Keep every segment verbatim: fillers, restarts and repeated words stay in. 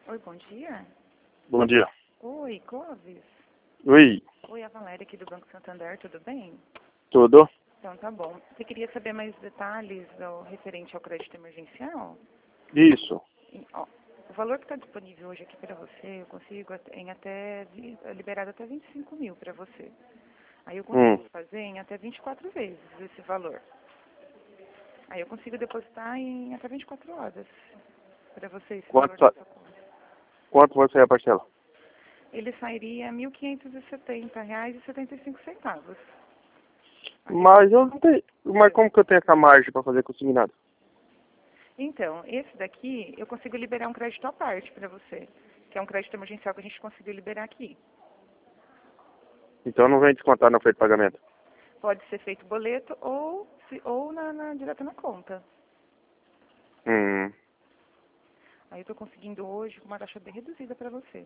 Oi, bom dia. Bom dia. Oi, Clóvis. Oi, Oi, a Valéria aqui do Banco Santander, tudo bem? tudo? Então tá bom. Você queria saber mais detalhes ao, referente ao crédito emergencial? Isso. E, ó, o valor que está disponível hoje aqui para você, eu consigo at- em até, vi- liberado até vinte e cinco mil para você. Aí eu Hum. consigo fazer em até vinte e quatro vezes esse valor. Aí eu consigo depositar em até vinte e quatro horas para você esse valor Quanto, da sa- sua conta. quanto vai sair a parcela? Ele sairia mil quinhentos e setenta reais e setenta e cinco centavos. Aí eu Mas eu não tenho. Mas como que eu tenho essa margem para fazer consignado? Então, esse daqui eu consigo liberar um crédito à parte para você, que é um crédito emergencial que a gente conseguiu liberar aqui. Então não vem descontar no feito de pagamento. Pode ser feito boleto ou, se- ou na, na, direto na conta. Hum. Aí eu estou conseguindo hoje com uma taxa bem reduzida para você.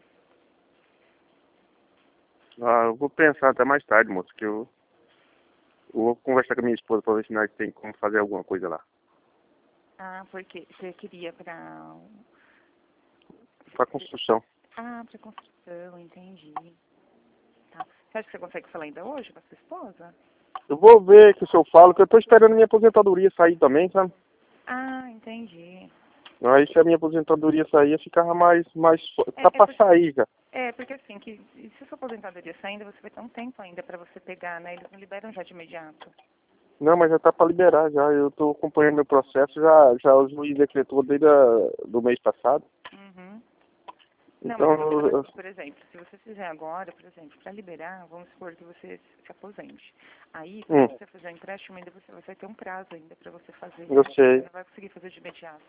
Ah, eu vou pensar até mais tarde, moço, que eu, eu vou conversar com a minha esposa para ver se nós tem como fazer alguma coisa lá. Ah, porque você queria para... Para construção. Ah, para construção, entendi. Tá. Você acha que você consegue falar ainda hoje com a sua esposa? Eu vou ver que se eu falo, que eu tô esperando minha aposentadoria sair também, sabe? Ah, entendi. Aí se a minha aposentadoria sair, eu ficava mais, mais, É, tá é, para por- sair já. é, porque assim, que se sua aposentadoria sair ainda, você vai ter um tempo ainda para você pegar, né? Eles não liberam já de imediato. Não, mas já tá para liberar já. Eu tô acompanhando meu processo, já, já o juiz decretou desde a, do mês passado. Uhum. Não, mas Então, eu tô falando eu- assim, por exemplo, se você fizer agora, por exemplo, para liberar, vamos supor que você se aposente. Aí, quando hum, você fizer o empréstimo, ainda você vai ter um prazo ainda para você fazer, eu né? Você sei. não vai conseguir fazer de imediato.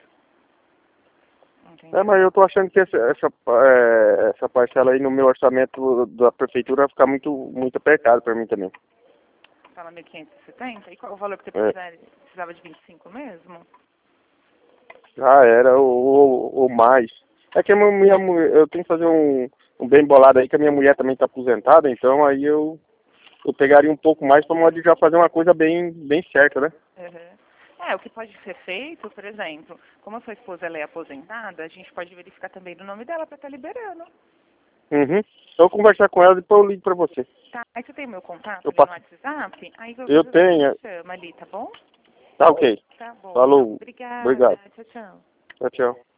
É, Entendeu? mas eu tô achando que essa, essa, é, essa parcela aí no meu orçamento da prefeitura vai ficar muito, muito apertado para mim também. Fala mil quinhentos e setenta. E qual o valor que você É. precisar, precisava de vinte e cinco mesmo? Ah, era o, o mais. É que a minha, minha mu- eu tenho que fazer um, um bem bolado aí, que a minha mulher também tá aposentada, então aí eu, eu pegaria um pouco mais para modo de já fazer uma coisa bem, bem certa, né? Uhum. É, o que pode ser feito, por exemplo, como a sua esposa ela é aposentada, a gente pode verificar também o nome dela para estar liberando. Uhum. Eu vou conversar com ela e depois eu ligo para você. Tá? Aí você tem o meu contato Eu ali no passo. WhatsApp, aí qualquer Eu coisa você me tenho. chama ali, tá bom? Tá ok. Tá bom, então. Falou. Obrigada. Obrigado. Tchau, tchau. Tchau, tchau.